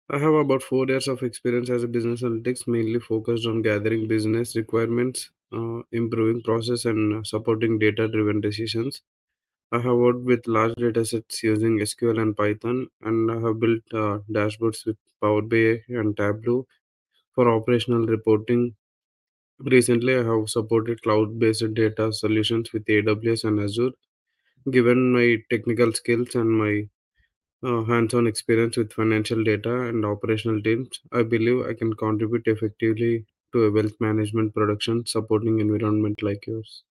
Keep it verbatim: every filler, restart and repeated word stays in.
I have about four years of experience as a business analytics, mainly focused on gathering business requirements, uh, improving process, and uh, supporting data-driven decisions. I have worked with large data sets using S Q L and Python, and I have built uh, dashboards with Power B I and Tableau for operational reporting. Recently, I have supported cloud-based data solutions with A W S and Azure. Given my technical skills and my uh, hands-on experience with financial data and operational teams, I believe I can contribute effectively to a wealth management production supporting environment like yours.